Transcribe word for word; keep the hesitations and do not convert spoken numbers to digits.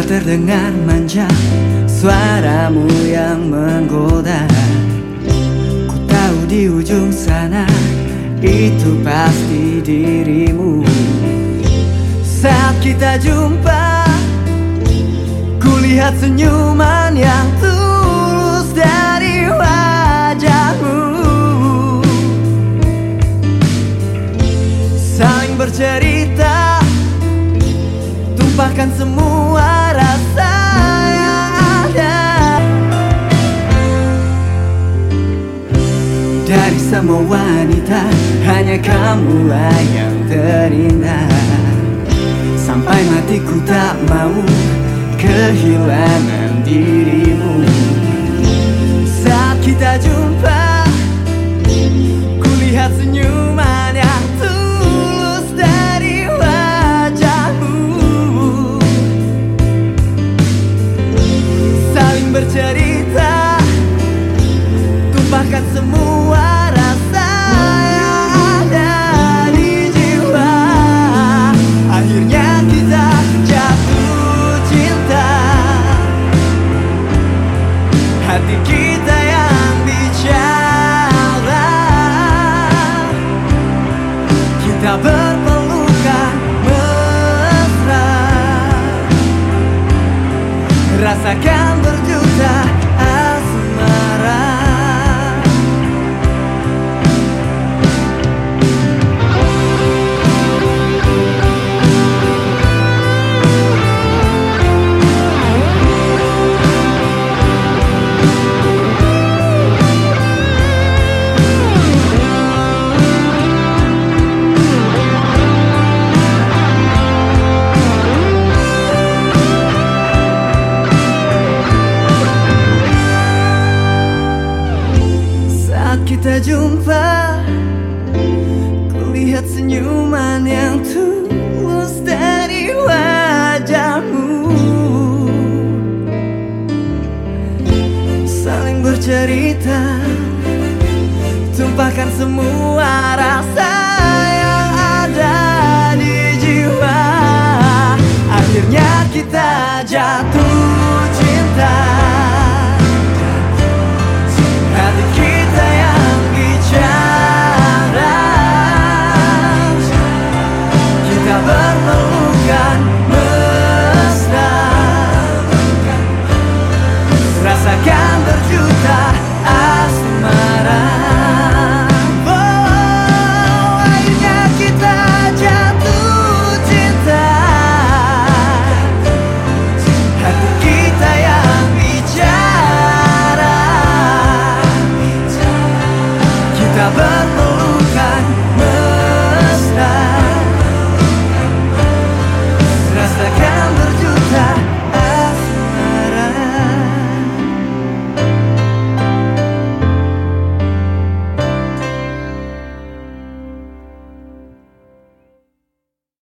terdengar manja, suaramu yang menggoda. Ku tahu di ujung sana itu pasti dirimu. Saat kita jumpa, kulihat senyuman yang tulus dari wajahmu. Saling bercerita, tumpahkan semua rasa yang ada. Dari semua wanita, hanya kamulah yang terindah. Sampai matiku tak mau kehilangan dirimu. Saat kita jumpa, kulihat senyuman yang tulus dari wajahmu. Saling bercerita, tumpahkan semua rasa yang ada di jiwa. Akhirnya kita jatuh cinta, hati kita yang bicara. Kita berpelukan mesra, rasakan berjuta asmara. Kita jumpa, kulihat senyuman yang tulus dari wajahmu. Saling bercerita, tumpahkan semua rasa yang ada di jiwa. Akhirnya kita jatuh